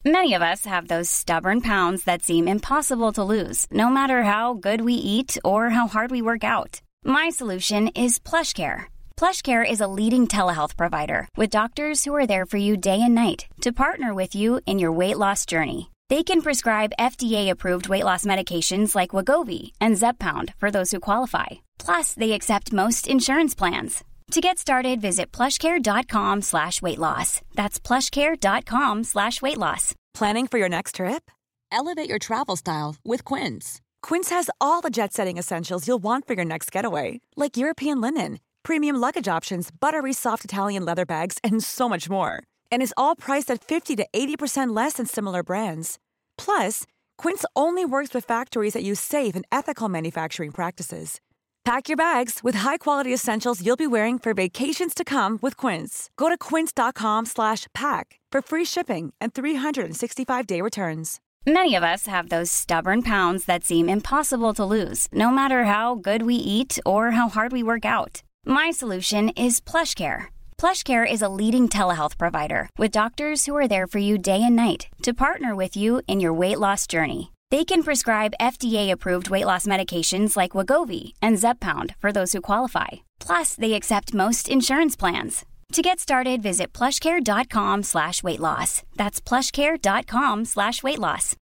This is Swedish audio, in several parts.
Many of us have those stubborn pounds that seem impossible to lose, no matter how good we eat or how hard we work out. My solution is PlushCare. PlushCare is a leading telehealth provider with doctors who are there for you day and night to partner with you in your weight loss journey. They can prescribe FDA-approved weight loss medications like Wegovy and Zepbound for those who qualify. Plus, they accept most insurance plans. To get started, visit plushcare.com/weightloss. That's plushcare.com/weightloss. Planning for your next trip? Elevate your travel style with Quince. Quince has all the jet-setting essentials you'll want for your next getaway, like European linen, premium luggage options, buttery soft Italian leather bags, and so much more. And is all priced at 50 to 80% less than similar brands. Plus, Quince only works with factories that use safe and ethical manufacturing practices. Pack your bags with high-quality essentials you'll be wearing for vacations to come with Quince. Go to quince.com/pack for free shipping and 365-day returns. Many of us have those stubborn pounds that seem impossible to lose, no matter how good we eat or how hard we work out. My solution is PlushCare. PlushCare is a leading telehealth provider with doctors who are there for you day and night to partner with you in your weight loss journey. They can prescribe FDA-approved weight loss medications like Wegovy and Zepbound for those who qualify. Plus, they accept most insurance plans. To get started, visit plushcare.com/weightloss. That's plushcare.com/weightloss.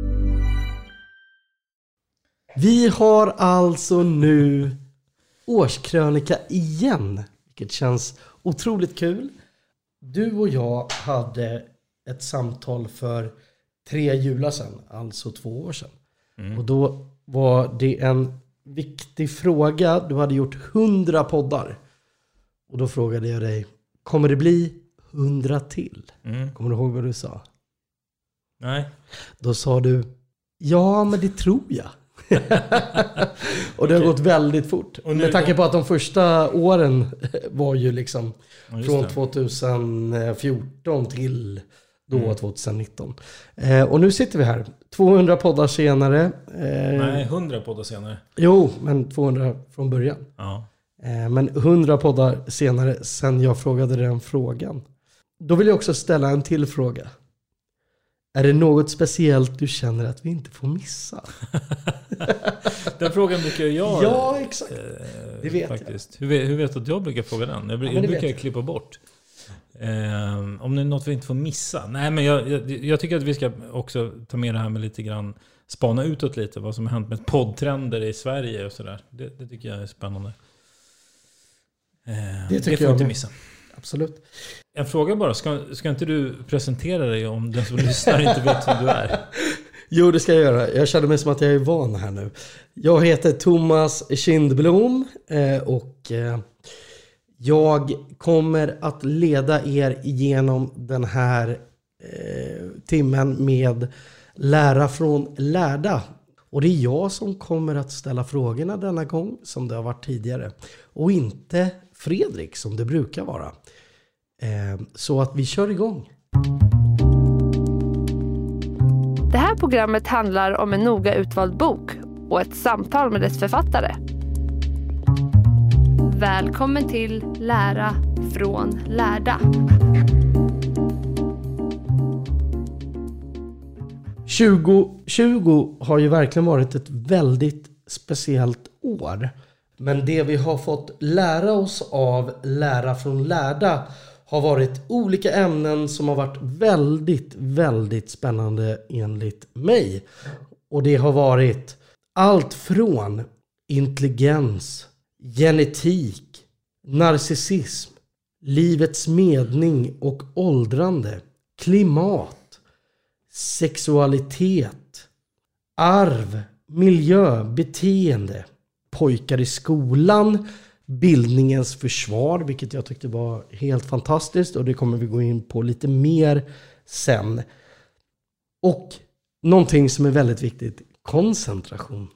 Vi har alltså nu årskrönika igen, vilket känns otroligt kul. Du och jag hade ett samtal för 3 jular sedan, alltså 2 år sedan. Och då var det en viktig fråga. Du hade gjort 100 poddar. Och då frågade jag dig, kommer det bli 100 till? Kommer du ihåg vad du sa? Nej. Då sa du, ja men det tror jag. Och det har gått väldigt fort. Och med tanke på att de första åren var ju liksom från 2014 till då 2019. Och nu sitter vi här 200 poddar senare. Nej, 100 poddar senare. Jo, men 200 från början. Ja. Men 100 poddar senare sen jag frågade den frågan. Då vill jag också ställa en till fråga. Är det något speciellt du känner att vi inte får missa? Den frågan brukar jag... Ja, exakt. Det vet faktiskt. Jag. Hur vet du att jag brukar fråga den? Jag brukar klippa bort. Om det är något vi inte får missa. Nej, men jag tycker att vi ska också ta med det här med lite grann, spana utåt lite vad som har hänt med poddtrender i Sverige och sådär. Det tycker jag är spännande. Det får jag inte missa. Absolut. En fråga bara, ska inte du presentera dig om den som lyssnar inte vet vem du är? Jo, det ska jag göra. Jag känner mig som att jag är van här nu. Jag heter Thomas Kindblom och jag kommer att leda er igenom den här timmen med Lära från lärda. Och det är jag som kommer att ställa frågorna denna gång som det har varit tidigare. Och inte Fredrik som det brukar vara. Så att vi kör igång. Det här programmet handlar om en noga utvald bok och ett samtal med dess författare. Välkommen till Lära från lärda. 2020 har ju verkligen varit ett väldigt speciellt år. Men det vi har fått lära oss av Lära från lärda har varit olika ämnen som har varit väldigt, väldigt spännande enligt mig. Och det har varit allt från intelligens, genetik, narcissism, livets mening och åldrande, klimat, sexualitet, arv, miljö, beteende, pojkar i skolan, bildningens försvar, vilket jag tyckte var helt fantastiskt och det kommer vi gå in på lite mer sen. Och någonting som är väldigt viktigt, koncentration.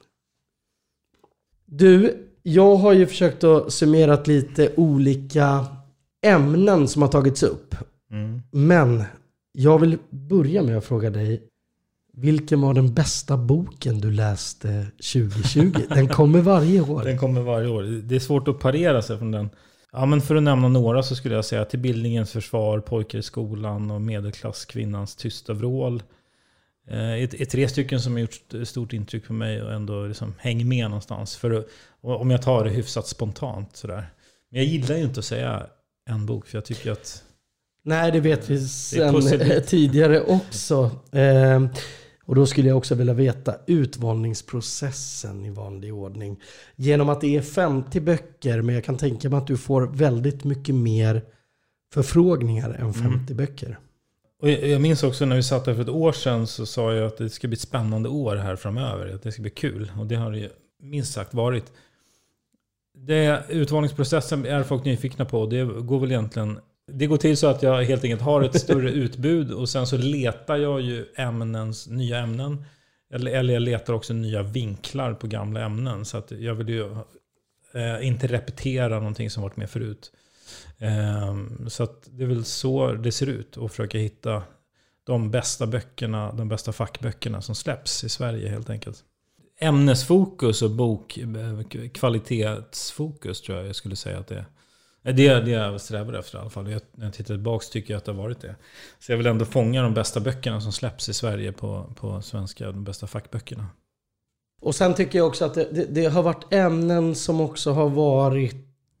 Jag har ju försökt att summera lite olika ämnen som har tagits upp. Men jag vill börja med att fråga dig, vilken var den bästa boken du läste 2020? Den kommer varje år. Den kommer varje år. Det är svårt att parera sig från den. Ja, men för att nämna några så skulle jag säga Till bildningens försvar, Pojkar i skolan och Medelklasskvinnans tysta vrål. Är 3 stycken som har gjort stort intryck på mig och ändå liksom hänger med någonstans. Om jag tar det hyfsat spontant sådär. Men jag gillar ju inte att säga en bok, för jag tycker att... Nej, det vet vi sen tidigare också. Och då skulle jag också vilja veta utvalningsprocessen i vanlig ordning. Genom att det är 50 böcker, men jag kan tänka mig att du får väldigt mycket mer förfrågningar än 50 böcker. Och jag minns också när vi satt här för ett år sedan, så sa jag att det ska bli ett spännande år här framöver. Att det ska bli kul. Och det har det ju minst sagt varit. Utvalningsprocessen är folk nyfikna på. Det går väl egentligen... Det går till så att jag helt enkelt har ett större utbud och sen så letar jag ju nya ämnen. Eller jag letar också nya vinklar på gamla ämnen. Så att jag vill ju inte repetera någonting som varit med förut. Så att det är väl så det ser ut. Och försöka hitta de bästa böckerna, de bästa fackböckerna som släpps i Sverige helt enkelt. Ämnesfokus och kvalitetsfokus tror jag skulle säga att det är. Det jag strävar efter i alla fall. När jag tittar tillbaka tycker jag att det har varit det. Så jag vill ändå fånga de bästa böckerna som släpps i Sverige på svenska, de bästa fackböckerna. Och sen tycker jag också att det har varit ämnen som också har varit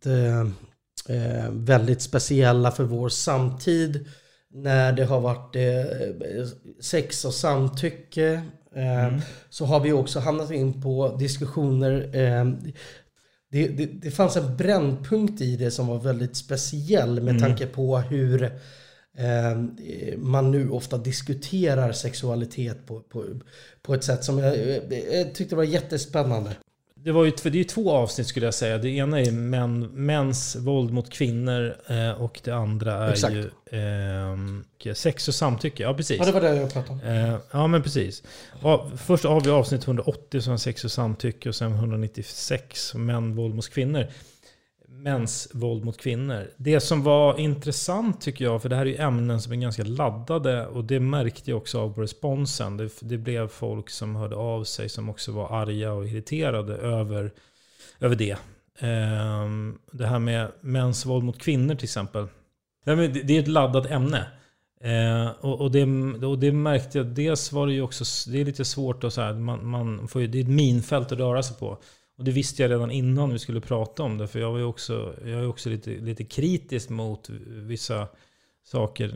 väldigt speciella för vår samtid. När det har varit sex och samtycke så har vi också hamnat in på diskussioner. Det fanns en brännpunkt i det som var väldigt speciell med tanke på hur man nu ofta diskuterar sexualitet på ett sätt som jag tyckte var jättespännande. Det är ju 2 avsnitt skulle jag säga. Det ena är mäns våld mot kvinnor och det andra är ju sex och samtycke. Ja, precis. Ja, det var det jag pratade om. Ja, men precis. Först har vi avsnitt 180 som är sex och samtycke och sen 196 mäns våld mot kvinnor. Det som var intressant tycker jag, för det här är ju ämnen som är ganska laddade och det märkte jag också av på responsen. Det blev folk som hörde av sig som också var arga och irriterade över det. Det här med mäns våld mot kvinnor till exempel. Det är ett laddat ämne. Och det märkte jag. Dels var det ju också, det är lite svårt att så här, man får ju, det är ett minfält att röra sig på. Och det visste jag redan innan vi skulle prata om det. För jag är också lite kritisk mot vissa saker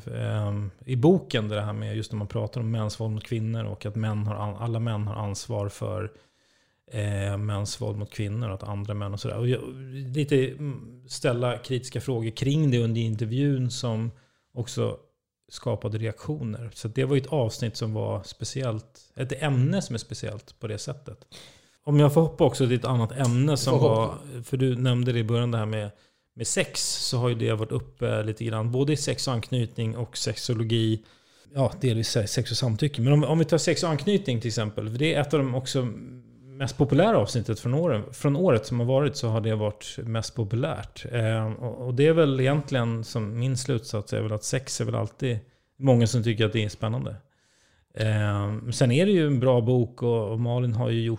i boken. Det här med just när man pratar om mäns våld mot kvinnor. Och att alla män har ansvar för mäns våld mot kvinnor. Och att andra män och sådär. Och lite ställa kritiska frågor kring det under intervjun som också skapade reaktioner. Så det var ju ett avsnitt som var speciellt. Ett ämne som är speciellt på det sättet. Om jag får hoppa också till ett annat ämne som var, för du nämnde det i början det här med sex, så har ju det varit uppe lite grann, både i sex och anknytning och sexologi, ja delvis sex och samtycke. Men om vi tar sex och anknytning till exempel, för det är ett av de också mest populära avsnittet från året som har varit, så har det varit mest populärt. Och det är väl egentligen, som min slutsats är väl att sex är väl alltid många som tycker att det är spännande. Sen är det ju en bra bok och Malin har ju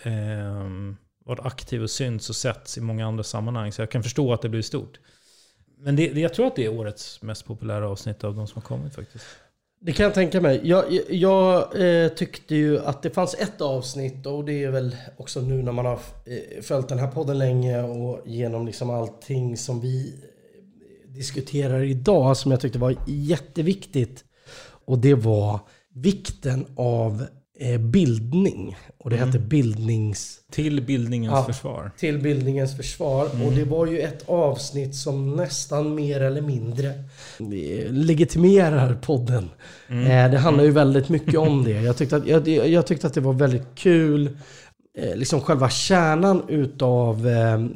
varit aktiv och synts och setts i många andra sammanhang, så jag kan förstå att det blir stort. Men jag tror att det är årets mest populära avsnitt av de som har kommit faktiskt. Det kan jag tänka mig. Jag tyckte ju att det fanns ett avsnitt, och det är väl också nu när man har följt den här podden länge och genom liksom allting som vi diskuterar idag, som jag tyckte var jätteviktigt. Och det var vikten av bildning. Och det hette Till bildningens försvar. Till bildningens försvar. Och det var ju ett avsnitt som nästan mer eller mindre legitimerar podden. Det handlar ju väldigt mycket om det. Jag tyckte att det var väldigt kul. Liksom själva kärnan utav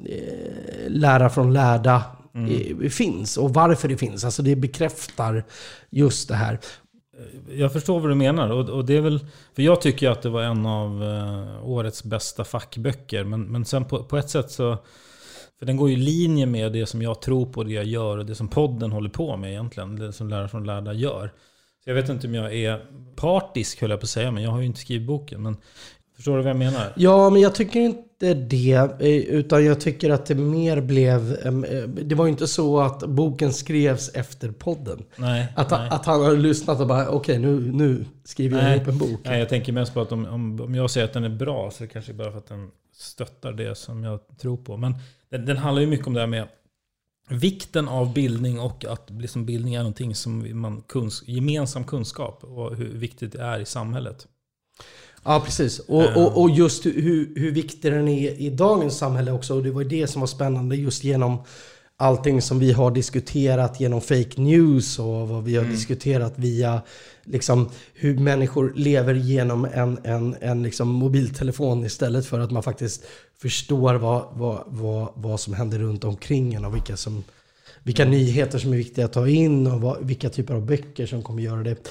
lära från lärda finns. Och varför det finns. Alltså det bekräftar just det här. Jag förstår vad du menar, och det är väl, för jag tycker att det var en av årets bästa fackböcker, men sen på ett sätt så, för den går ju i linje med det som jag tror på, det jag gör och det som podden håller på med egentligen, det som Lära från lärda gör. Så jag vet inte om jag är partisk, höll jag på att säga, men jag har ju inte skrivit boken, men Förstår du vad jag menar? Ja, men jag tycker inte det. Utan jag tycker att det mer blev... Det var ju inte så att boken skrevs efter podden. Nej. Att han hade lyssnat och bara, okej, nu skriver jag ihop en bok. Nej, jag tänker mest på att om jag säger att den är bra, så är det kanske bara för att den stöttar det som jag tror på. Men den handlar ju mycket om det här med vikten av bildning och att liksom bildning är någonting som gemensam kunskap och hur viktigt det är i samhället. Ja, precis. Och just hur viktig den är i dagens samhälle också. Och det var det som var spännande just genom allting som vi har diskuterat genom fake news och vad vi har diskuterat via liksom hur människor lever genom en liksom mobiltelefon istället för att man faktiskt förstår vad som händer runt omkring en och vilka nyheter som är viktiga att ta in och vilka typer av böcker som kommer göra det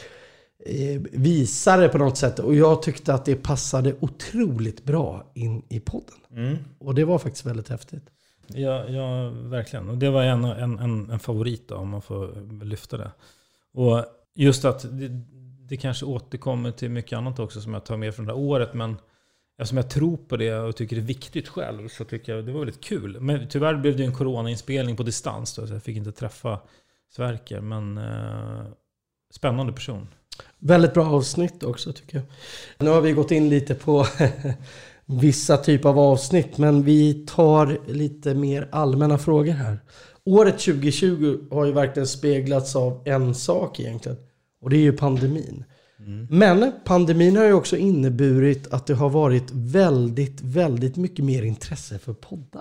visare på något sätt. Och jag tyckte att det passade otroligt bra in i podden. Och det var faktiskt väldigt häftigt. Ja, verkligen. Och det var en favorit då, om man får lyfta det. Och just att det kanske återkommer till mycket annat också som jag tar med från det här året. Men eftersom jag tror på det och tycker det är viktigt själv, så tycker jag det var väldigt kul. Men tyvärr blev det en coronainspelning på distans då, så jag fick inte träffa Sverker. Men spännande person. Väldigt bra avsnitt också, tycker jag. Nu har vi gått in lite på vissa typer av avsnitt, men vi tar lite mer allmänna frågor här. Året 2020 har ju verkligen speglats av en sak egentligen, och det är ju pandemin. Men pandemin har ju också inneburit att det har varit väldigt, väldigt mycket mer intresse för poddar.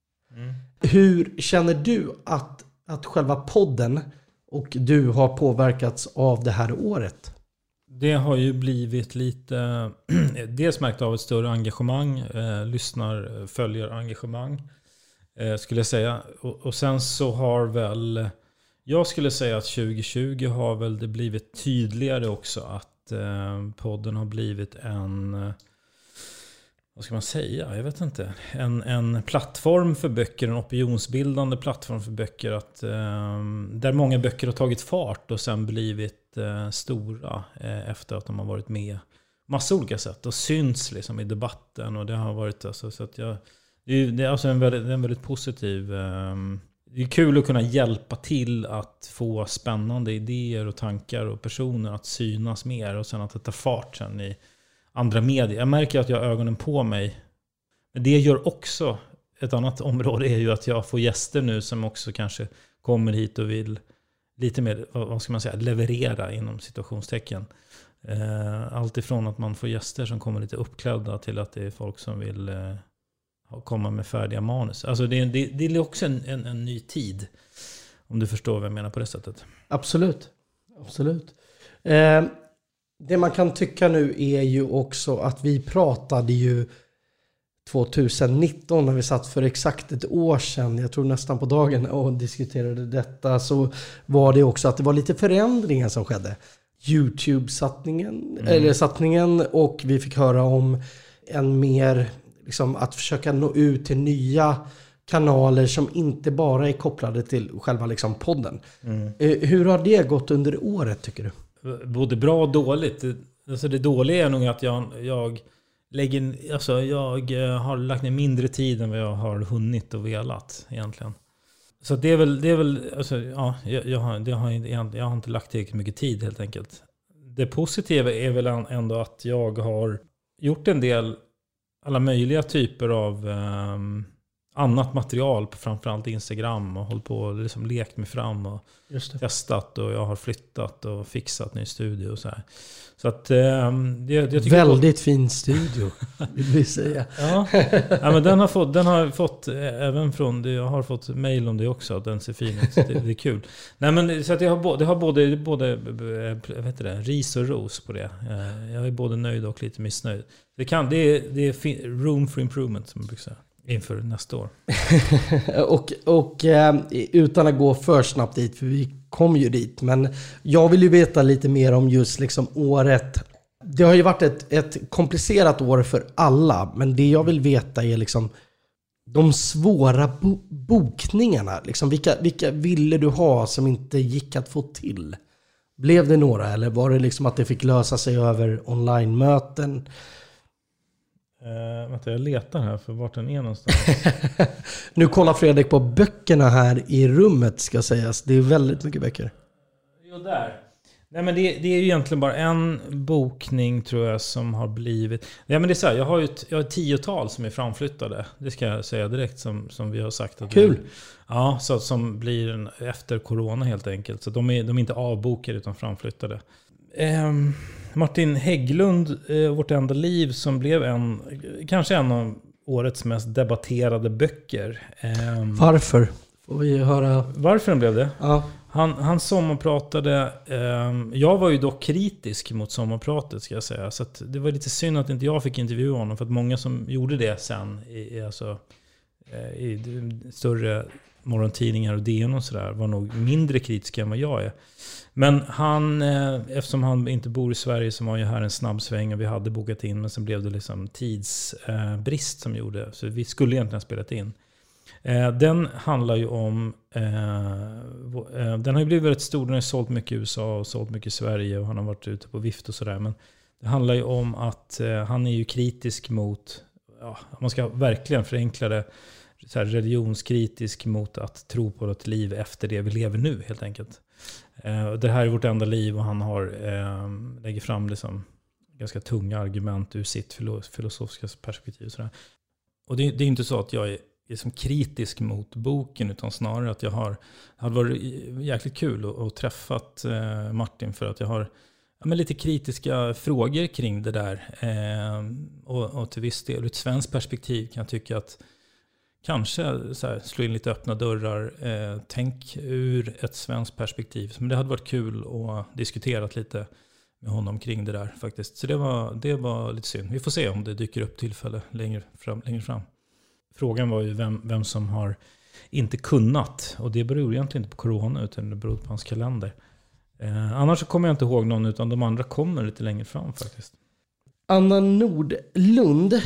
Hur känner du att själva podden och du har påverkats av det här året? Det har ju blivit lite, dels märkt av ett större engagemang, följer engagemang, skulle jag säga. Och sen så har väl, jag skulle säga att 2020 har väl det blivit tydligare också att podden har blivit vad ska man säga? Jag vet inte. En plattform för böcker, en opinionsbildande plattform för böcker. Där många böcker har tagit fart och sen blivit stora efter att de har varit med massa olika sätt och syns liksom i debatten. Och det har varit alltså, så att det är alltså en väldigt positiv... Det är kul att kunna hjälpa till att få spännande idéer och tankar och personer att synas mer och sen att det tar fart sen i andra medier. Jag märker att jag har ögonen på mig. Men det gör också ett annat område är ju att jag får gäster nu som också kanske kommer hit och vill lite mer, vad ska man säga, leverera inom situationstecken. Allt ifrån att man får gäster som kommer lite uppklädda till att det är folk som vill komma med färdiga manus. Alltså det är också en ny tid, om du förstår vad jag menar på det sättet. Absolut. Det man kan tycka nu är ju också att vi pratade ju 2019 när vi satt för exakt ett år sedan, jag tror nästan på dagen, och diskuterade detta, så var det också att det var lite förändringar som skedde. YouTube-satsningen och vi fick höra om en mer liksom, att försöka nå ut till nya kanaler som inte bara är kopplade till själva liksom, podden. Hur har det gått under året, tycker du? Både bra och dåligt. Alltså det dåliga är nog att jag har lagt ner mindre tid än vad jag har hunnit och velat egentligen. Så det är väl alltså, ja, jag har inte lagt tillräckligt mycket tid helt enkelt. Det positiva är väl ändå att jag har gjort en del alla möjliga typer av annat material på framförallt Instagram och hållit på och liksom lekt mig fram och testat, och jag har flyttat och fixat ny studio och så här. Så att jag tycker väldigt fin studio vill vi säga. Ja, men den har fått även från det, jag har fått mejl om det också, att den ser fin ut. Det är kul. Nej, men så att det har både vad heter det, ris och ros på det. Jag är både nöjd och lite missnöjd. Det är room for improvement, som man brukar säga, inför nästa år. och utan att gå för snabbt dit, för vi kom ju dit, men jag vill ju veta lite mer om just liksom året. Det har ju varit ett komplicerat år för alla, men det jag vill veta är liksom de svåra bokningarna. Liksom, vilka ville du ha som inte gick att få till? Blev det några, eller var det liksom att det fick lösa sig över online-möten? Vänta, jag letar här för vart den är någonstans. Nu kollar Fredrik på böckerna här i rummet, ska sägas. Det är väldigt mycket böcker. Jo, där. Nej, men det är ju egentligen bara en bokning, tror jag, som har blivit... Ja, men det är så här, jag har ett 10-tal som är framflyttade. Det ska jag säga direkt, som vi har sagt. Att Kul! Ja, så som blir efter corona helt enkelt. Så de är inte avbokade utan framflyttade. Martin Hägglund, Vårt enda liv, som blev kanske en av årets mest debatterade böcker. Varför? Får vi höra? Varför den blev det? Ja. Han sommarpratade. Jag var ju dock kritisk mot sommarpratet, ska jag säga. Så att det var lite synd att inte jag fick intervjua honom. För att många som gjorde det sen i större morgontidningar och DN och sådär var nog mindre kritiska än vad jag är. Men eftersom han inte bor i Sverige, så var ju här en snabb sväng och vi hade bokat in. Men sen blev det liksom tidsbrist som gjorde. Så vi skulle egentligen ha spelat in. Den handlar ju om... den har ju blivit väldigt stor. Den har sålt mycket i USA och sålt mycket i Sverige. Och han har varit ute på vift och sådär. Men det handlar ju om att han är ju kritisk mot... Ja, man ska verkligen förenkla det. Så här, religionskritisk mot att tro på ett liv efter det vi lever nu, helt enkelt. Det här är vårt enda liv, och han lägger fram liksom ganska tunga argument ur sitt filosofiska perspektiv. Sådär. Och det är inte så att jag är liksom kritisk mot boken, utan snarare att det hade varit jäkligt kul att träffat Martin, för att jag har lite kritiska frågor kring det där. Och till viss del ur ett svenskt perspektiv kan jag tycka att kanske så här, slå in lite öppna dörrar. Tänk ur ett svenskt perspektiv. Men det hade varit kul att diskutera lite med honom kring det där faktiskt. Så det var lite synd. Vi får se om det dyker upp tillfälle längre fram. Frågan var ju vem som har inte kunnat. Och det beror egentligen inte på corona, utan det beror på hans kalender. Annars så kommer jag inte ihåg någon, utan de andra kommer lite längre fram faktiskt. Anna Nordlund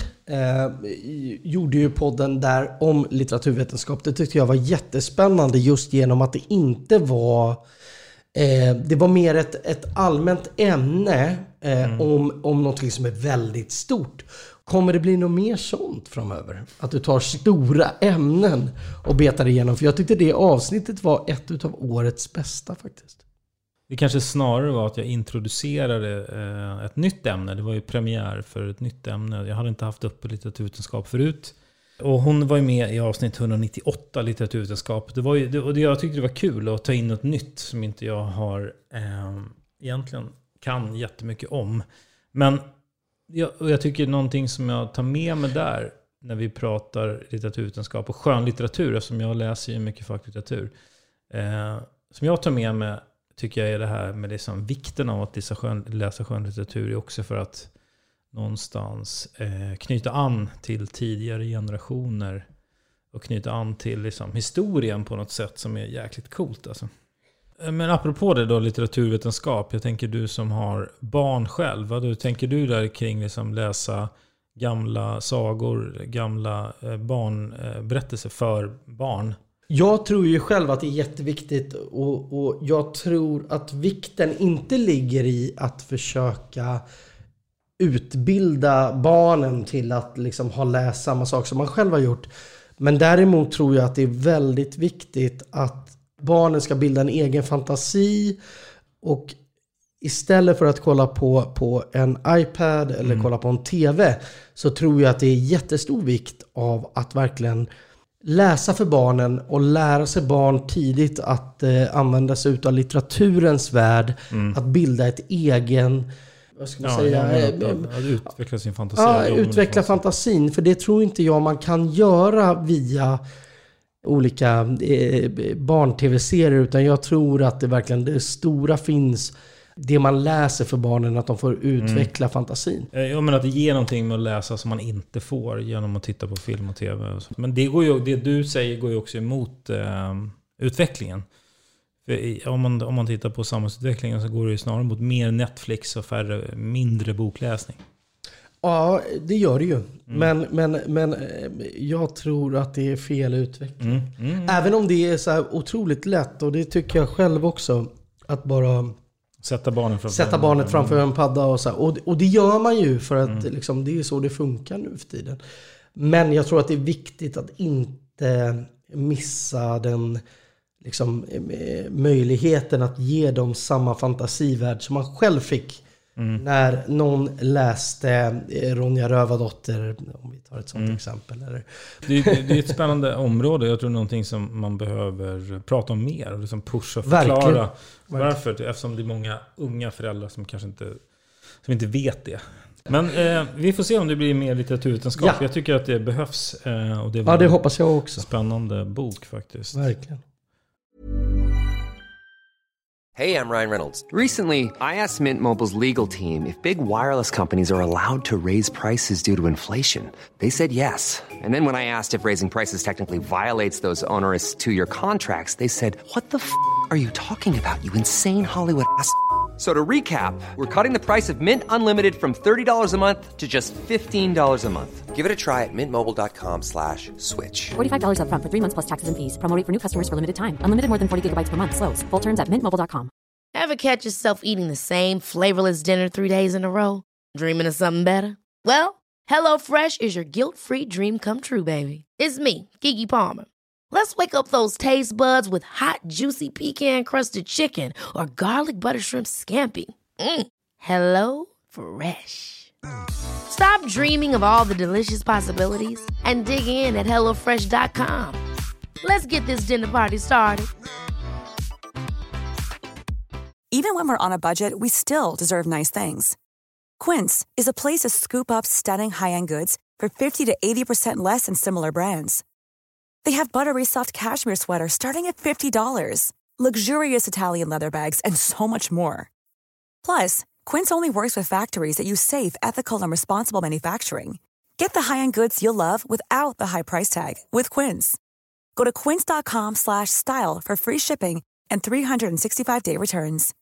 gjorde ju podden där om litteraturvetenskap. Det tyckte jag var jättespännande, just genom att det inte var... det var mer ett allmänt ämne om något som är väldigt stort. Kommer det bli något mer sånt framöver? Att du tar stora ämnen och betar igenom? För jag tyckte det avsnittet var ett av årets bästa faktiskt. Det kanske snarare var att jag introducerade ett nytt ämne. Det var ju premiär för ett nytt ämne. Jag hade inte haft uppe litteraturvetenskap förut. Och hon var ju med i avsnitt 198, litteraturvetenskap. Jag tyckte det var kul att ta in något nytt som inte jag har egentligen kan jättemycket om. Men jag tycker någonting som jag tar med mig där när vi pratar litteraturvetenskap och skönlitteratur, som jag läser ju mycket facklitteratur. Som jag tar med mig tycker jag är det här med liksom vikten av att läsa skönlitteratur är också för att någonstans knyta an till tidigare generationer och knyta an till liksom historien på något sätt som är jäkligt coolt alltså. Men apropå det då, litteraturvetenskap, jag tänker du som har barn själv, vad tänker du där kring liksom läsa gamla sagor, gamla barnberättelser för barn? Jag tror ju själv att det är jätteviktigt, och jag tror att vikten inte ligger i att försöka utbilda barnen till att liksom ha läst samma sak som man själv har gjort. Men däremot tror jag att det är väldigt viktigt att barnen ska bilda en egen fantasi, och istället för att kolla på en iPad eller kolla på en TV, så tror jag att det är jättestor vikt av att verkligen läsa för barnen och lära sig barn tidigt att använda sig av litteraturens värld, att bilda ett egen, vad ska man säga, att utveckla sin fantasi. Ja, utveckla fantasin, för det tror inte jag man kan göra via olika barn-tv-serier, utan jag tror att det verkligen det stora finns det man läser för barnen, att de får utveckla fantasin. Jag menar att det ger någonting med att läsa som man inte får genom att titta på film och tv. Men det du säger går ju också emot utvecklingen. För om man tittar på samhällsutvecklingen så går det ju snarare mot mer Netflix och mindre bokläsning. Ja, det gör det ju. Men jag tror att det är fel utveckling. Även om det är så här otroligt lätt, och det tycker jag själv också, att bara Sätta barnet framför en padda och så. Och det gör man ju för att liksom, det är så det funkar nu för tiden. Men jag tror att det är viktigt att inte missa den liksom, möjligheten att ge dem samma fantasivärld som man själv fick när någon läste Ronja Rövardotter, om vi tar ett sånt exempel. Eller. Det är ett spännande område. Jag tror någonting som man behöver prata om mer och liksom pusha och förklara varför. Eftersom det är många unga föräldrar som kanske inte vet det. Men vi får se om det blir mer litteraturvetenskap. Ja. Jag tycker att det behövs. Och det hoppas jag också. Spännande bok faktiskt. Verkligen. Hey, I'm Ryan Reynolds. Recently, I asked Mint Mobile's legal team if big wireless companies are allowed to raise prices due to inflation. They said yes. And then when I asked if raising prices technically violates those onerous 2-year contracts, they said, "What the f*** are you talking about, you insane Hollywood ass?" So to recap, we're cutting the price of Mint Unlimited from $30 a month to just $15 a month. Give it a try at mintmobile.com/switch. $45 up front for 3 months plus taxes and fees. Promo rate for new customers for limited time. Unlimited more than 40 gigabytes per month. Slows full terms at mintmobile.com. Ever catch yourself eating the same flavorless dinner 3 days in a row? Dreaming of something better? Well, HelloFresh is your guilt-free dream come true, baby. It's me, Keke Palmer. Let's wake up those taste buds with hot, juicy pecan-crusted chicken or garlic butter shrimp scampi. Hello Fresh. Stop dreaming of all the delicious possibilities and dig in at HelloFresh.com. Let's get this dinner party started. Even when we're on a budget, we still deserve nice things. Quince is a place to scoop up stunning high-end goods for 50 to 80% less than similar brands. They have buttery soft cashmere sweaters starting at $50, luxurious Italian leather bags, and so much more. Plus, Quince only works with factories that use safe, ethical, and responsible manufacturing. Get the high-end goods you'll love without the high price tag with Quince. Go to quince.com/style for free shipping and 365-day returns.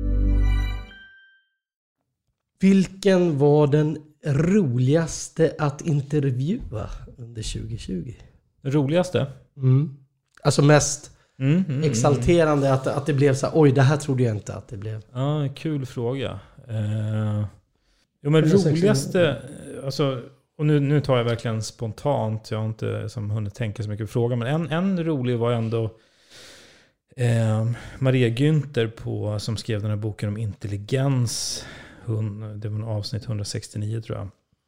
Vilken var den roligaste att intervjua under 2020? Roligaste? Alltså mest exalterande att det blev så här, oj, det här trodde jag inte att det blev. Ja, kul fråga. Jo, men roligaste, alltså, och nu tar jag verkligen spontant, jag har inte som hunnit tänka så mycket på frågan, men en rolig var ändå Maria Günther som skrev den här boken om intelligens. Det var avsnitt 169 tror jag.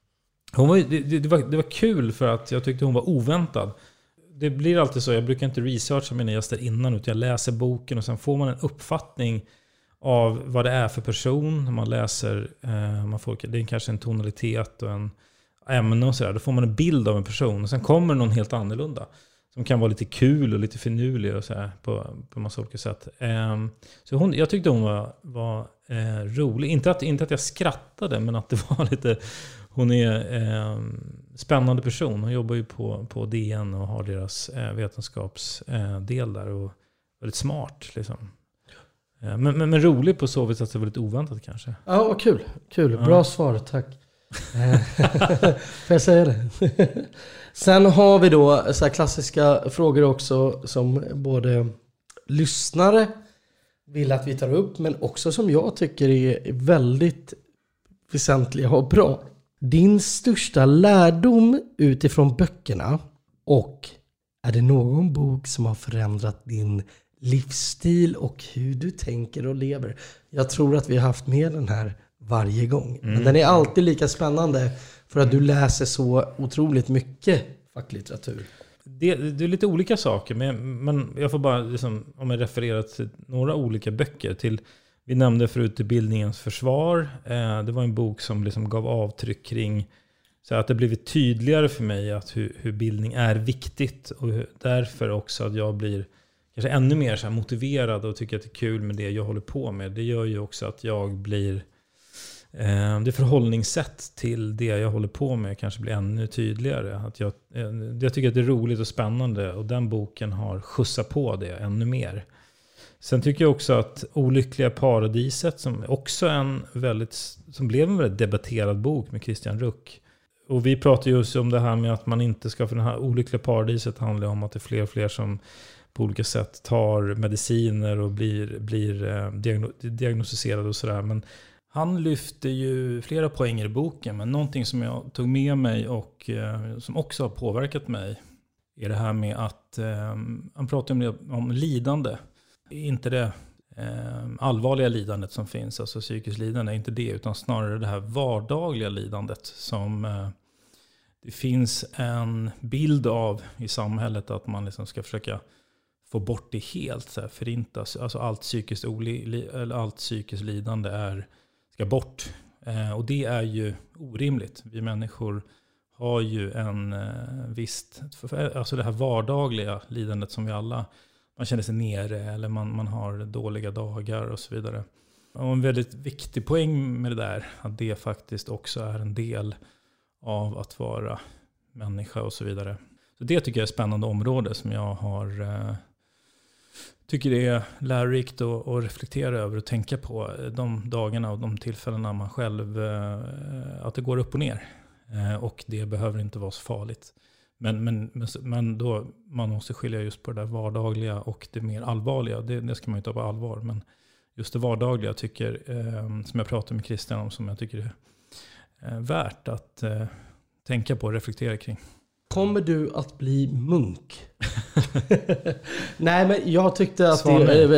Det var kul för att jag tyckte hon var oväntad. Det blir alltid så, jag brukar inte researcha mina gäster innan, utan jag läser boken och sen får man en uppfattning av vad det är för person när man läser. Det är kanske en tonalitet och en ämne och sådär. Då får man en bild av en person och sen kommer någon helt annorlunda som kan vara lite kul och lite finurlig och så här på massa olika sätt. Så jag tyckte hon var rolig. Inte att jag skrattade, men att det var lite. Hon är spännande person. Hon jobbar ju på DN och har deras vetenskapsdel där och väldigt smart liksom. Men rolig på så vis att det var lite oväntat kanske. Ja, vad kul. Bra svar, tack. Får jag säga det? Sen har vi då så här klassiska frågor också som både lyssnare vill att vi tar upp, men också som jag tycker är väldigt väsentliga och bra. Din största lärdom utifrån böckerna, och är det någon bok som har förändrat din livsstil och hur du tänker och lever? Jag tror att vi har haft med den här varje gång. Men den är alltid lika spännande för att du läser så otroligt mycket facklitteratur. Det är lite olika saker, men jag får bara liksom, om jag refererar till några olika böcker vi nämnde förut Bildningens försvar. Det var en bok som liksom gav avtryck kring så att det blivit tydligare för mig att hur bildning är viktigt, och därför också att jag blir kanske ännu mer så här motiverad och tycker att det är kul med det jag håller på med. Det gör ju också att jag blir det förhållningssätt till det jag håller på med kanske blir ännu tydligare. Att jag tycker att det är roligt och spännande, och den boken har skjutsat på det ännu mer. Sen tycker jag också att Olyckliga paradiset, som också som blev en väldigt debatterad bok med Christian Ruck. Och vi pratar ju om det här med att man inte ska, för den här Olyckliga paradiset handlar om att det är fler och fler som på olika sätt tar mediciner och blir diagnostiserad och sådär. Men han lyfter ju flera poänger i boken, men någonting som jag tog med mig och som också har påverkat mig är det här med att han pratar om lidande. Inte det allvarliga lidandet som finns, alltså psykiskt lidande, inte det, utan snarare det här vardagliga lidandet som det finns en bild av i samhället att man liksom ska försöka få bort det helt, så här, förintas. Alltså allt psykiskt lidande ska bort. Och det är ju orimligt. Vi människor har ju alltså det här vardagliga lidandet som vi alla, man känner sig nere eller man har dåliga dagar och så vidare. Och en väldigt viktig poäng med det där, att det faktiskt också är en del av att vara människa och så vidare. Så det tycker jag är ett spännande område som jag tycker det är lärorikt att reflektera över och tänka på de dagarna och de tillfällena man själv, att det går upp och ner. Och det behöver inte vara så farligt. Men då man måste skilja just på det där vardagliga och det mer allvarliga. Det ska man ju ta på allvar. Men just det vardagliga tycker, som jag pratar med Christian om, som jag tycker är värt att tänka på och reflektera kring. Kommer du att bli munk? Nej, men jag tyckte att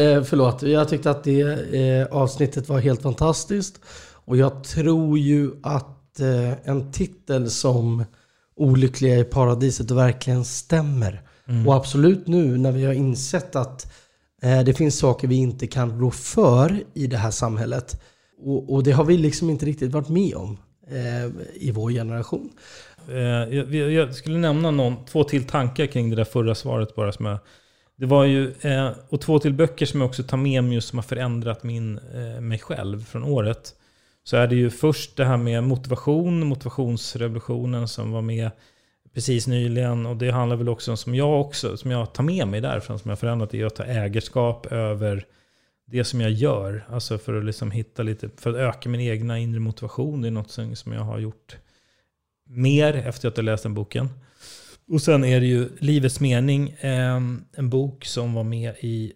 det avsnittet var helt fantastiskt. Och jag tror ju att en titel som Olyckliga i paradiset verkligen stämmer. Och absolut nu när vi har insett att det finns saker vi inte kan rå för i det här samhället. Och det har vi liksom inte riktigt varit med om i vår generation. Jag skulle nämna 2 till tankar kring det där förra svaret bara som det var ju, och 2 till böcker som jag också tar med mig just som har förändrat mig själv från året. Så är det ju först det här med motivationsrevolutionen som var med precis nyligen, och det handlar väl också om som jag tar med mig därifrån, som jag förändrat, är att ta ägarskap över det som jag gör, alltså för att liksom hitta lite, för att öka min egna inre motivation. Det är något som jag har gjort mer efter att jag läst den boken. Och sen är det ju Livets mening, en bok som var med i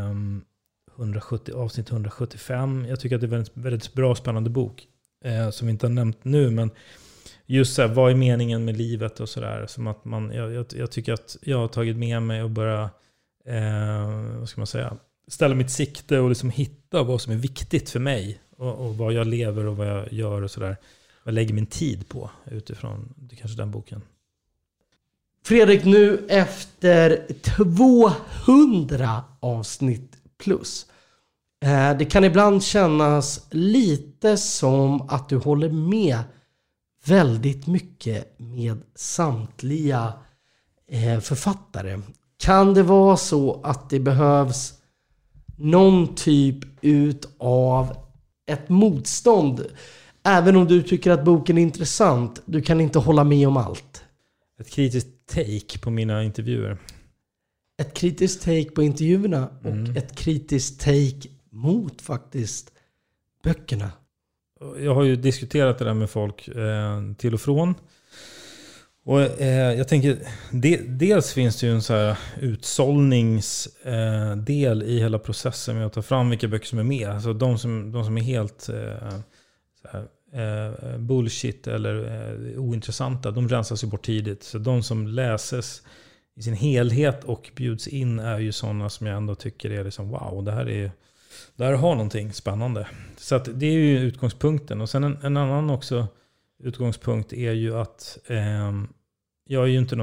avsnitt 175. Jag tycker att det är en väldigt, väldigt bra spännande bok som vi inte har nämnt nu, men just så här, vad är meningen med livet och sådär, som att jag tycker att jag har tagit med mig och börja vad ska man säga, ställa mitt sikte och liksom hitta vad som är viktigt för mig och vad jag lever och vad jag gör och sådär. Vad lägger min tid på utifrån det, kanske den boken. Fredrik, nu efter 200 avsnitt plus. Det kan ibland kännas lite som att du håller med väldigt mycket med samtliga författare. Kan det vara så att det behövs någon typ av ett motstånd? Även om du tycker att boken är intressant, du kan inte hålla med om allt. Ett kritiskt take på mina intervjuer. Ett kritiskt take på intervjuerna och ett kritiskt take mot faktiskt böckerna. Jag har ju diskuterat det där med folk till och från. Och jag tänker, dels finns det ju en så här utsållningsdel i hela processen med att ta fram vilka böcker som är med. Alltså de som är helt så här, bullshit eller ointressanta, de rensas ju bort tidigt. Så de som läses i sin helhet och bjuds in är ju sådana som jag ändå tycker är liksom, wow, det här har någonting spännande. Så att det är ju utgångspunkten. Och sen en annan också utgångspunkt är ju att jag har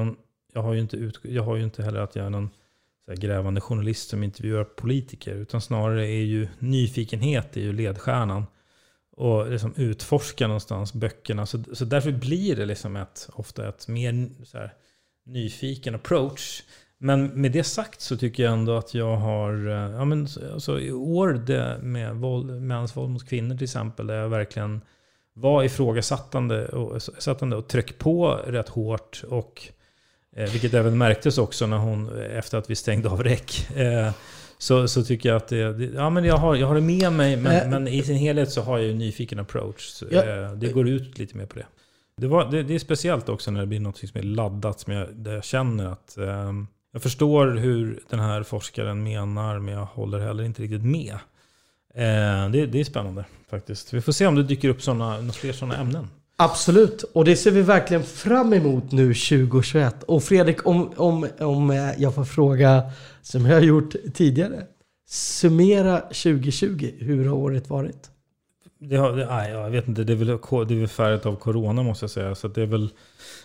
ju inte heller att jag är någon så här grävande journalist som intervjuar politiker, utan snarare är ju nyfikenhet är ju ledstjärnan och liksom utforska någonstans böckerna. Så därför blir det liksom ofta ett mer så här nyfiken approach. Men med det sagt så tycker jag ändå att jag har alltså i år det med mäns våld mot kvinnor till exempel, där jag verkligen var ifrågasättande och tryck på rätt hårt, och vilket även märktes också när hon, efter att vi stängde av räck, så tycker jag att jag har det med mig, men i sin helhet så har jag ju en nyfiken approach. Det går ut lite mer på det. Det är speciellt också när det blir något som är laddat, där jag känner att Jag förstår hur den här forskaren menar, men jag håller heller inte riktigt med. Det är spännande faktiskt. Vi får se om det dyker upp fler sådana ämnen. Absolut, och det ser vi verkligen fram emot nu 2021. Och Fredrik, om jag får fråga som jag har gjort tidigare. Summera 2020, hur har året varit? Jag vet inte, det är väl färdigt av corona måste jag säga. Så det är väl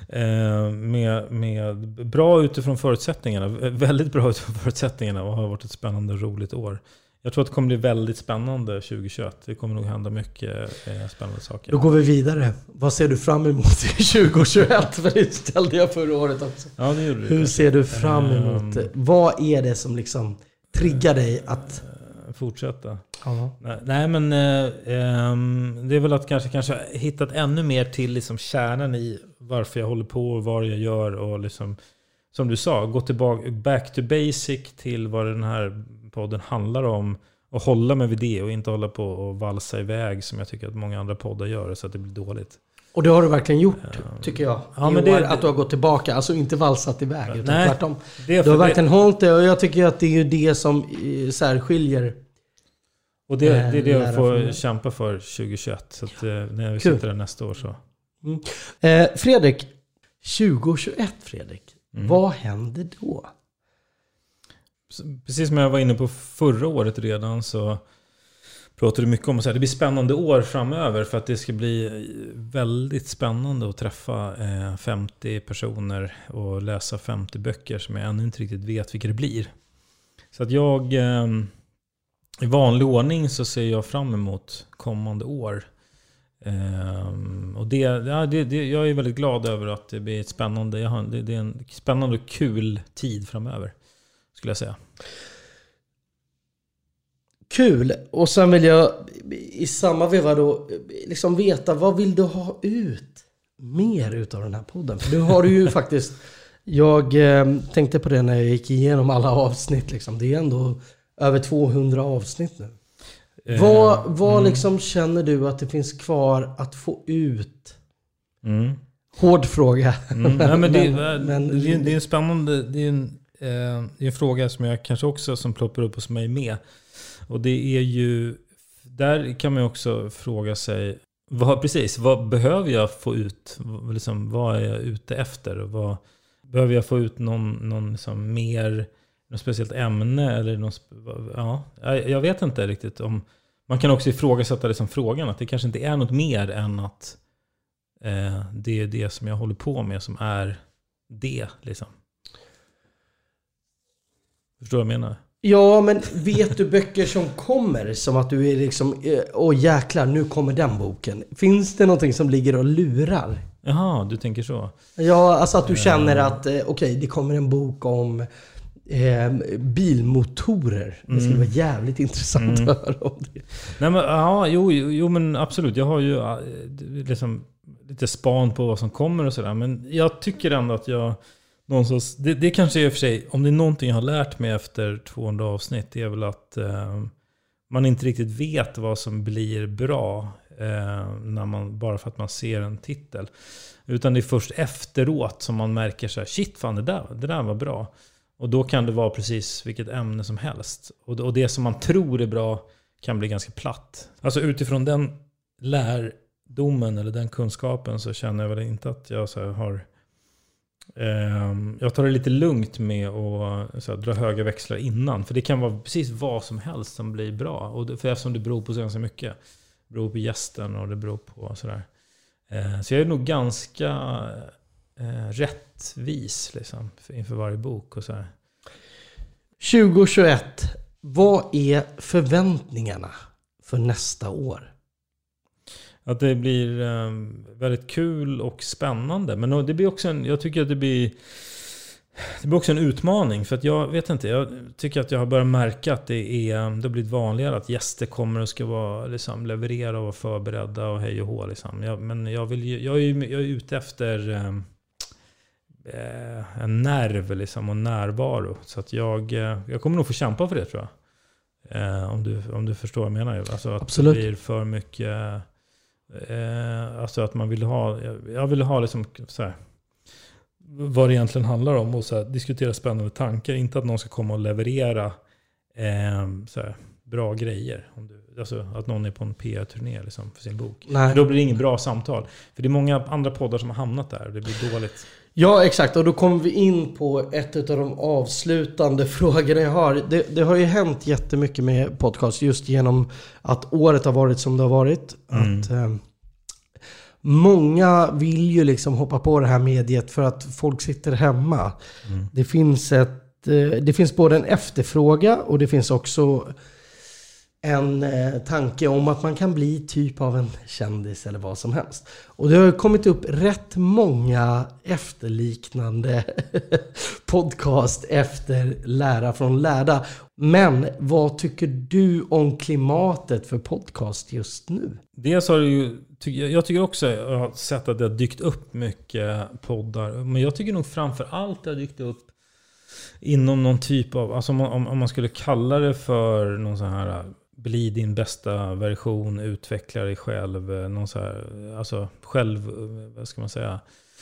med bra utifrån förutsättningarna. Väldigt bra utifrån förutsättningarna och har varit ett spännande och roligt år. Jag tror att det kommer bli väldigt spännande 2021. Det kommer nog hända mycket spännande saker. Då går vi vidare. Vad ser du fram emot 2021? För det ställde jag förra året också. Ja, det gjorde du. Hur ser du fram emot? Vad är det som liksom triggar dig att fortsätta? Ja. Nej, men det är väl att kanske hittat ännu mer till liksom kärnan i varför jag håller på och vad jag gör och liksom, som du sa, gå tillbaka back to basic till vad den här podden handlar om och hålla mig vid det och inte hålla på och valsa iväg som jag tycker att många andra poddar gör så att det blir dåligt. Och det har du verkligen gjort, tycker jag. Ja, men att du har gått tillbaka, alltså inte valsat iväg utan nej, tvärtom. Du har verkligen hållit det och jag tycker att det är ju det som särskiljer. Och det är det jag får kämpa för 2021 så att när vi sitter där nästa år så. Fredrik, 2021 Fredrik, vad händer då? Precis som jag var inne på förra året redan så pratade mycket om att det blir spännande år framöver för att det ska bli väldigt spännande att träffa 50 personer och läsa 50 böcker som jag ännu inte riktigt vet vilka det blir. Så att jag i vanlig ordning så ser jag fram emot kommande år. Och jag är väldigt glad över att det blir ett spännande, det är en spännande och kul tid framöver skulle jag säga. Kul. Och sen vill jag i samma veva då liksom veta, vad vill du ha ut mer utav den här podden? För nu har du ju faktiskt, jag tänkte på det när jag gick igenom alla avsnitt liksom. Det är ändå över 200 avsnitt nu. Vad liksom känner du att det finns kvar att få ut? Hård fråga. Nej, men det är en spännande, det är en fråga som jag kanske också som ploppar upp hos mig med. Och det är ju, där kan man också fråga sig, vad behöver jag få ut? Liksom, vad är jag ute efter? Och behöver jag få ut någon liksom mer, något speciellt ämne? Eller jag vet inte riktigt. Om man kan också ifrågasätta det som frågan, att det kanske inte är något mer än att det är det som jag håller på med som är det. Liksom. Förstår du vad jag menar? Ja, men vet du böcker som kommer som att du är liksom, jäklar, nu kommer den boken. Finns det någonting som ligger och lurar? Jaha, du tänker så. Ja, alltså att du känner att okej, det kommer en bok om bilmotorer. Det skulle vara jävligt intressant att höra om det. Nej, men, jo, men absolut. Jag har ju liksom lite span på vad som kommer och sådär. Men jag tycker ändå att jag någonstans, det kanske är för sig, om det är någonting jag har lärt mig efter 200 avsnitt, det är väl att man inte riktigt vet vad som blir bra bara för att man ser en titel. Utan det är först efteråt som man märker så här, shit fan, det där var bra. Och då kan det vara precis vilket ämne som helst. Och det som man tror är bra kan bli ganska platt. Alltså utifrån den lärdomen eller den kunskapen så känner jag väl inte att jag så här har... jag tar det lite lugnt med att så här, dra höga växlar innan. För det kan vara precis vad som helst som blir bra. Och för eftersom det beror på så ganska mycket. Det beror på gästen och det beror på sådär. Så jag är nog ganska rättvis liksom, inför varje bok och så här. 2021, vad är förväntningarna för nästa år? Att det blir väldigt kul och spännande. Men det blir också jag tycker att det blir också en utmaning. För att jag vet inte, jag tycker att jag har börjat märka att det har blivit vanligare att gäster kommer och ska vara, liksom, leverera och vara förberedda och hej och hå. Liksom. Men jag är ute efter en nerv liksom, och närvaro. Så att jag kommer nog få kämpa för det, tror jag. Om du förstår vad jag menar. Alltså att absolut. Det blir för mycket... alltså att man vill ha... Jag vill ha liksom så här, vad det egentligen handlar om och så här, diskutera spännande tankar. Inte att någon ska komma och leverera så här, bra grejer. Alltså att någon är på en PR-turné liksom, för sin bok. Nej. Då blir det inget bra samtal. För det är många andra poddar som har hamnat där och det blir dåligt. Ja, exakt. Och då kommer vi in på ett av de avslutande frågorna jag har. Det har ju hänt jättemycket med podcast just genom att året har varit som det har varit. Att många vill ju liksom hoppa på det här mediet för att folk sitter hemma. Det finns både en efterfråga och det finns också en tanke om att man kan bli typ av en kändis eller vad som helst. Och det har kommit upp rätt många efterliknande podcast efter Lära från lärda. Men vad tycker du om klimatet för podcast just nu? Dels har det ju, jag tycker också jag har sett att det har dykt upp mycket poddar. Men jag tycker nog framför allt det har dykt upp inom någon typ av, alltså om man skulle kalla det för någon sån här bli din bästa version, utveckla dig själv, någon så här, alltså vad ska man säga,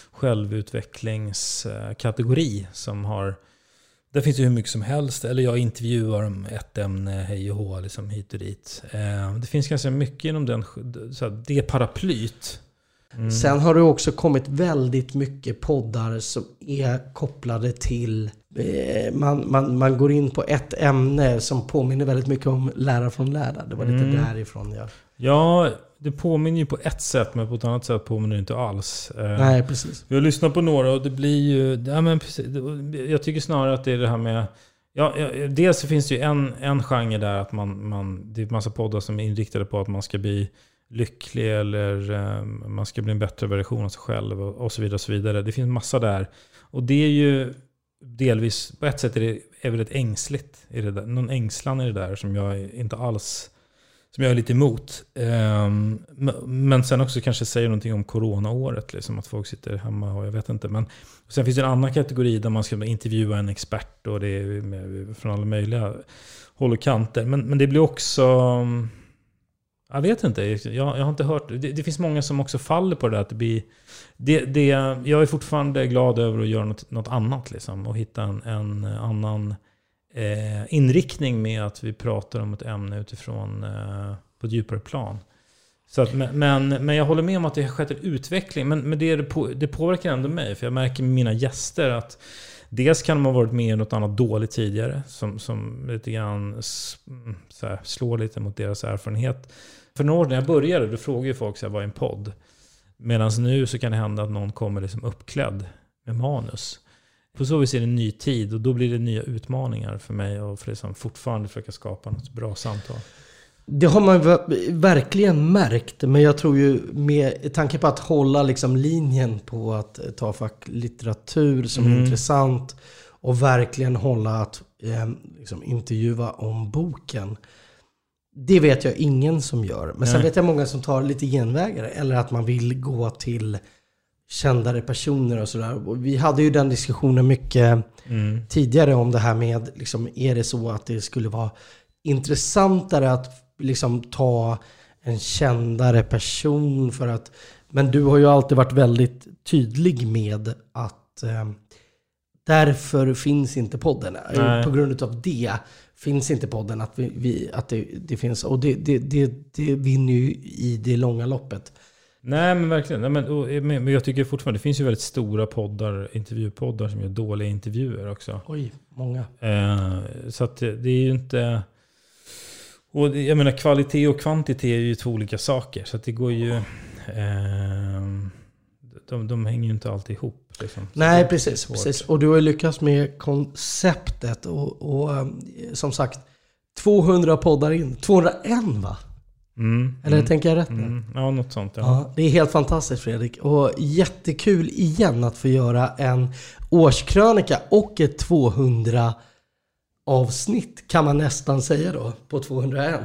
självutvecklingskategori som har, där finns det hur mycket som helst, eller jag intervjuar om ett ämne, hej och hå, liksom hit och dit. Det finns ganska mycket inom den, så här, det paraplyt. Sen har det också kommit väldigt mycket poddar som är kopplade till man går in på ett ämne som påminner väldigt mycket om Lära från lärda. Det var lite därifrån. Ja, det påminner ju på ett sätt, men på ett annat sätt påminner det inte alls. Nej, precis. Vi har lyssnat på några och det blir ju, ja, men precis, jag tycker snarare att det är det här med, dels så finns det ju en genre där att det är massa poddar som är inriktade på att man ska bli lycklig eller man ska bli en bättre version av sig själv och så vidare och så vidare. Det finns massa där. Och det är ju delvis, på ett sätt är det väldigt ängsligt. Är det där. Någon ängslan är det där som jag inte alls, som jag är lite emot. Men sen också kanske säger någonting om coronaåret, liksom att folk sitter hemma och jag vet inte. Men sen finns det en annan kategori där man ska intervjua en expert och det är från alla möjliga håll och kanter. Men det blir också, jag vet inte, jag har inte hört. Det finns många som också faller på det där, att det blir jag är fortfarande glad över att göra något annat liksom, och hitta en annan inriktning med att vi pratar om ett ämne utifrån på ett djupare plan. Så att, men jag håller med om att det har skett en utveckling, men det påverkar ändå mig, för jag märker med mina gäster att dels kan de ha varit med i något annat dåligt tidigare som lite grann så här, slår lite mot deras erfarenhet. För några år när jag började, då frågade ju folk så här, vad är en podd? Medan nu så kan det hända att någon kommer liksom uppklädd med manus. På så vis är det en ny tid och då blir det nya utmaningar för mig och för liksom fortfarande försöka skapa något bra samtal. Det har man verkligen märkt, men jag tror ju med tanke på att hålla liksom linjen på att ta facklitteratur som är intressant och verkligen hålla att liksom intervjua om boken. Det vet jag ingen som gör. Men sen vet jag många som tar lite genvägar. Eller att man vill gå till kändare personer och sådär. Vi hade ju den diskussionen mycket tidigare om det här med, liksom, är det så att det skulle vara intressantare att liksom ta en kändare person för att... Men du har ju alltid varit väldigt tydlig med att därför finns inte podden. Nej. På grund av det finns inte podden, att det finns, och det vinner ju i det långa loppet. Nej, men verkligen. Nej, men jag tycker fortfarande det finns ju väldigt stora poddar, intervjupoddar som gör dåliga intervjuer också. Oj, många. Så att det är ju inte, och jag menar kvalitet och kvantitet är ju två olika saker, så att det går ju de hänger ju inte alltid ihop. Liksom. Nej, precis. Och du har ju lyckats med konceptet och som sagt 200 poddar in. 201 va? Eller tänker jag rätt nu? Ja, något sånt. Ja, det är helt fantastiskt, Fredrik. Och jättekul igen att få göra en årskrönika och ett 200 avsnitt kan man nästan säga då, på 201.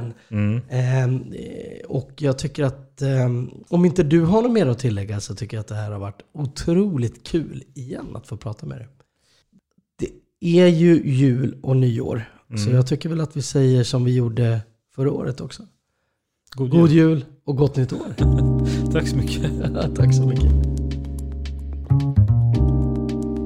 Och jag tycker att om inte du har något mer att tillägga, så tycker jag att det här har varit otroligt kul igen att få prata med dig. Det är ju jul och nyår, så jag tycker väl att vi säger som vi gjorde förra året också. God jul och gott nytt år. Tack så mycket. Tack så mycket.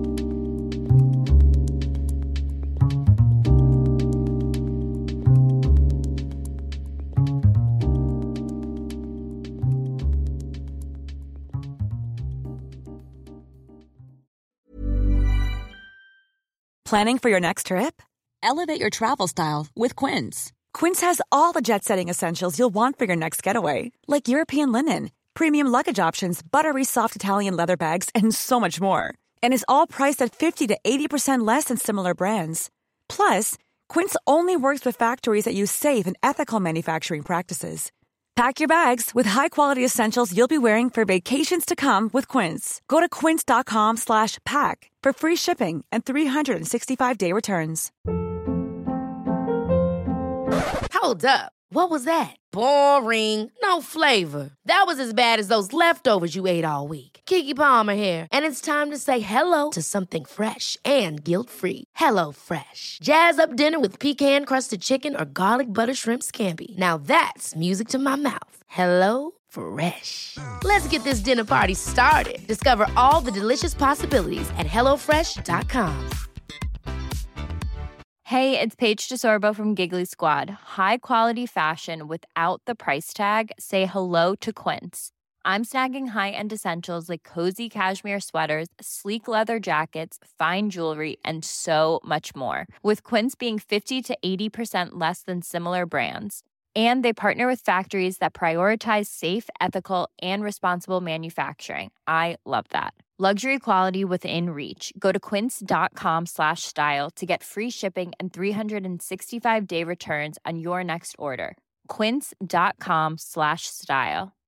Planning for your next trip? Elevate your travel style with Quince. Quince has all the jet-setting essentials you'll want for your next getaway, like European linen, premium luggage options, buttery soft Italian leather bags, and so much more. And is all priced at 50 to 80% less than similar brands. Plus, Quince only works with factories that use safe and ethical manufacturing practices. Pack your bags with high-quality essentials you'll be wearing for vacations to come with Quince. Go to quince.com/pack for free shipping and 365-day returns. Hold up. What was that? Boring. No flavor. That was as bad as those leftovers you ate all week. Keke Palmer here, and it's time to say hello to something fresh and guilt-free. Hello Fresh. Jazz up dinner with pecan-crusted chicken or garlic butter shrimp scampi. Now that's music to my mouth. Hello Fresh. Let's get this dinner party started. Discover all the delicious possibilities at hellofresh.com. Hey, it's Paige DeSorbo from Giggly Squad. High quality fashion without the price tag. Say hello to Quince. I'm snagging high-end essentials like cozy cashmere sweaters, sleek leather jackets, fine jewelry, and so much more. With Quince being 50 to 80% less than similar brands. And they partner with factories that prioritize safe, ethical, and responsible manufacturing. I love that. Luxury quality within reach. Go to quince.com/style to get free shipping and 365-day returns on your next order. Quince.com/style.